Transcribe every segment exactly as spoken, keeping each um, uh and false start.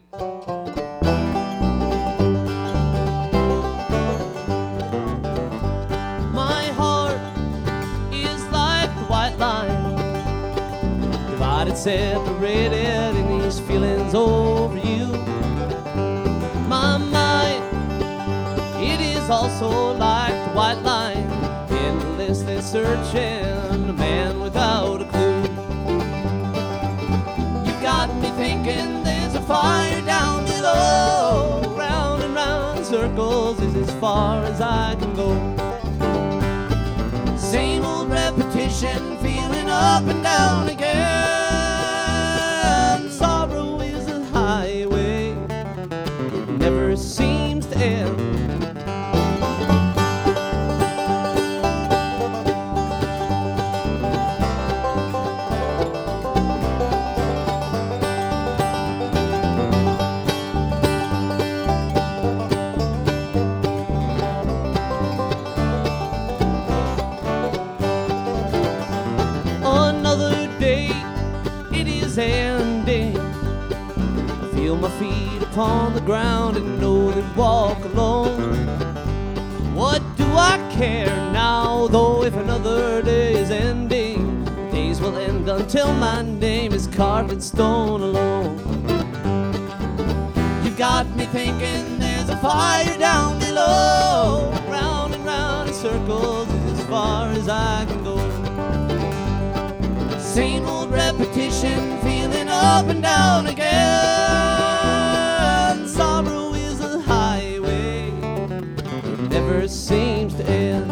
My heart is like the white line, divided, separated in these feelings over you. My mind, it is also like the white line, endlessly searching, a man without a clue. You got me thinking there's a fire down below, round and round in circles is as far as I can go. Same old repetition, feeling up and down again. Sorrow is a highway, it never seems to end. Ending. I feel my feet upon the ground and know that walk alone. What do I care now, though, if another day is ending? Days will end until my name is carved in stone alone. You've got me thinking there's a fire down below, round and round in circles is as far as I can go. Same old repetition, feeling up and down again. Sorrow is a highway, it never seems to end.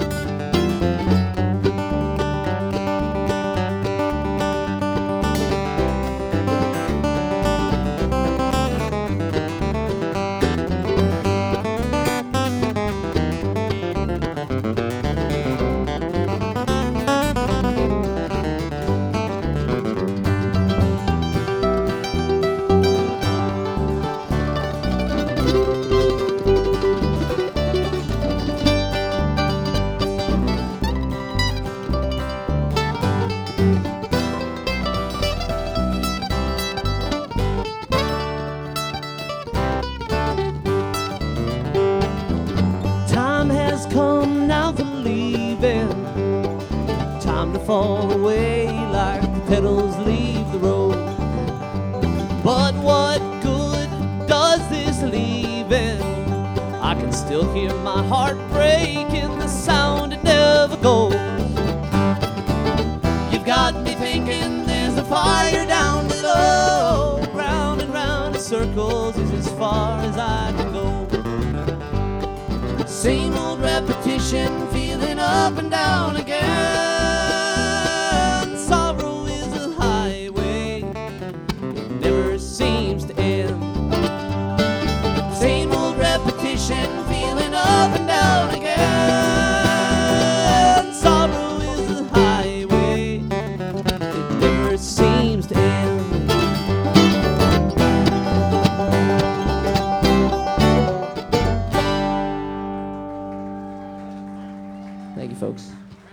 Fall away like the petals leave the road. But what good does this leaving? I can still hear my heart break in the sound it never goes. You've got me thinking there's a fire down below, round and round in circles is as far as I can go. Same old repetition, feeling up and down again. Feeling up and down again. Sorrow is a highway, it never seems to end. Thank you, folks.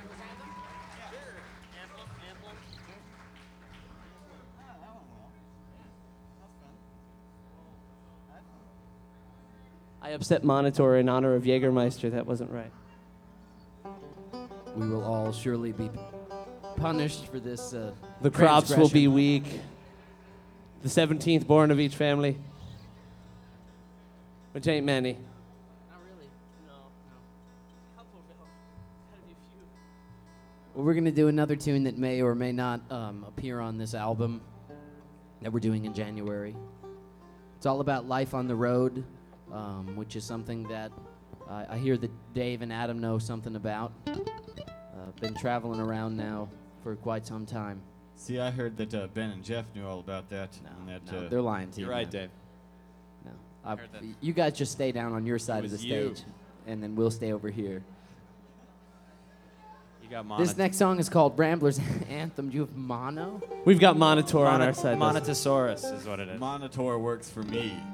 I upset Monitor in honor of Jägermeister. That wasn't right. We will all surely be punished for this. Uh, the crops will be weak. The seventeenth born of each family, which ain't many. Not really. No, no. A couple of them. Gotta be a few. Well, we're gonna do another tune that may or may not um, appear on this album that we're doing in January. It's all about life on the road. Um, which is something that uh, I hear that Dave and Adam know something about. Uh, been traveling around now for quite some time. See, I heard that uh, Ben and Jeff knew all about that. No, and that, no uh, they're lying to you. You're right, man. Dave. No, I, you guys just stay down on your side of the you. stage, and then we'll stay over here. You got This mono- next song is called Ramblers Anthem. Do you have mono? We've got Monitor on mono- our side. Monotosaurus is what it is. Monitor works for me.